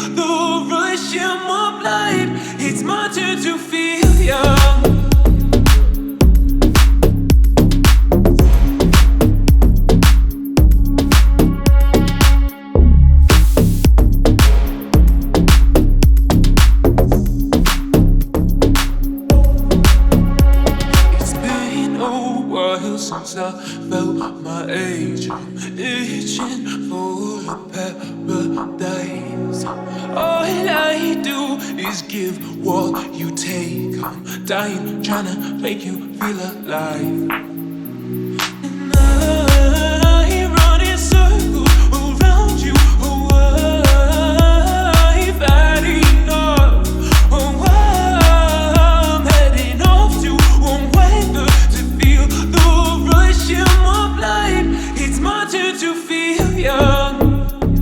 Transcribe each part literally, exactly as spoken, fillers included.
the rush of life. It's my turn to feel young. Since I felt my age, I'm itching for a paradise. All I do is give what you take. I'm dying, trying to make you feel alive. And I run in circles around you. Oh, I've had enough. Oh, I'm heading off to one way to feel the rush of life. It's my turn to feel young.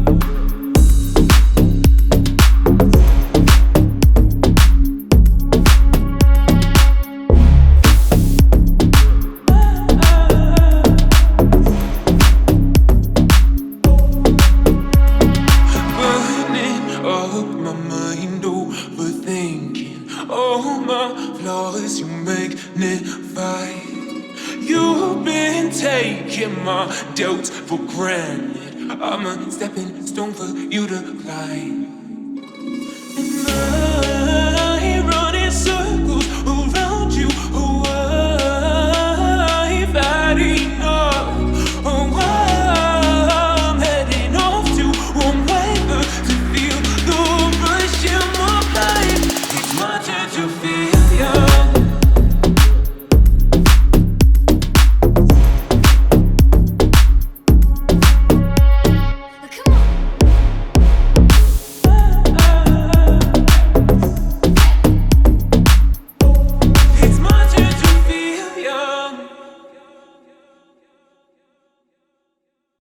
All my flaws, you magnify. You've been taking my doubts for granted. I'm a stepping stone for you to climb.